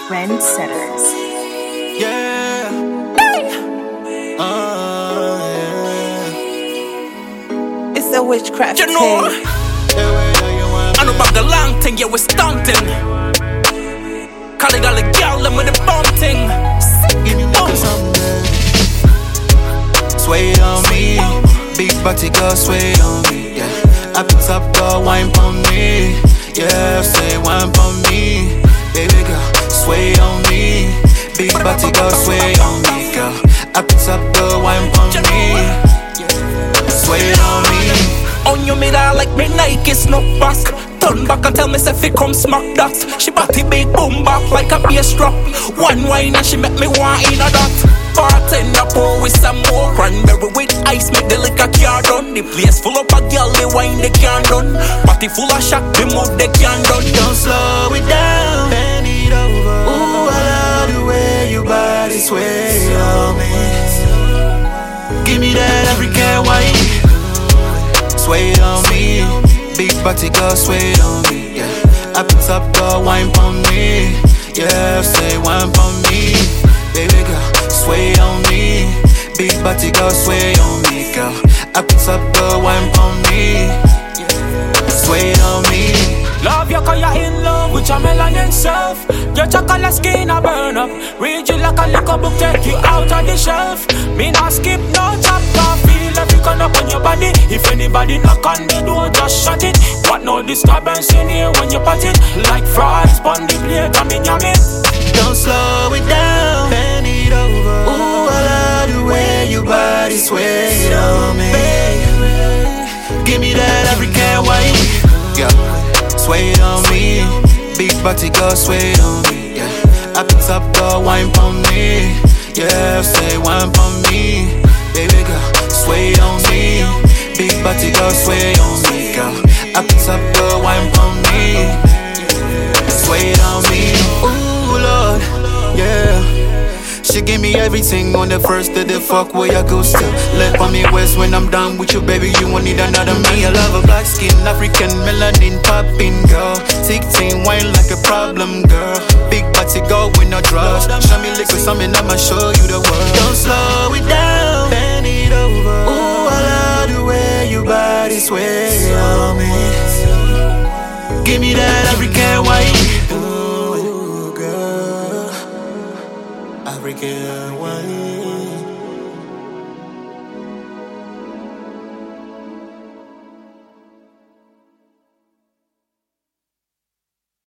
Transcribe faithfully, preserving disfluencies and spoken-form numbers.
Trendsetters. Yeah. Uh, yeah. It's a witchcraft You know, thing. I know about the long thing, yeah, we're stunting. Calling all the girl, them with the bomb thing. Give me oh. something. Sway on me, big body girl, sway on me. Yeah, up the top, girl, wine on me. Yeah, say wine on me, baby girl, sway on me. Big body girl, sway on me, girl. Up the top, girl, wine on me. Sway on me. On your mirror like me Nike snapback. Turn back and tell me if it come smack that. She body big boom back like a bass drop. One wine and she make me want in a that. Bartender pour with some more cranberry with ice, make the liquor car done. The place full up a girl, they wine they can't done. Body full of shock, they move they can't done. Don't slow it down, bend it over. Ooh, I love the way your body sway on me. Give me that African wine, sway on me. Big body girl, sway on me. Yeah, up the top, girl, wine on me. Yeah, say wine on me, baby girl, sway on me. Big body girl, sway on me, girl. Up the top, girl, wine on me. Sway on me. Love you cause you're in love with your melanin self. Your chocolate skin a burn up. Read you like a liquor book, take you out of the shelf. Me not skip no chapter. Feel every corner on your body. If anybody knock on the door, just shut it. What no disturbance in here when you pat it. Like fries on the plate, I mean yummy. Don't slow it down, bend it over. Ooh, I love the way your body sway on me. Give me that African wine, yeah. Sway on me, big body girl, sway on me. Yeah, up the top, girl, wine on me. Yeah, say wine on me, baby girl, sway on me. Big body girl, sway on me, girl. Up the top, girl, wine on me. Sway on me, ooh Lord, yeah. She give me everything on the first day the fuck where I go still. Left on me west when I'm done with you, baby. You won't need another me. I love a black skin, African melanin popping girl. Tick team wine like a problem girl. Big body girl with no drugs. Show me liquid something, I'ma show you the world. Don't slow it down, bend it over. Ooh, I love the way your body sway on me. Give me that African wine,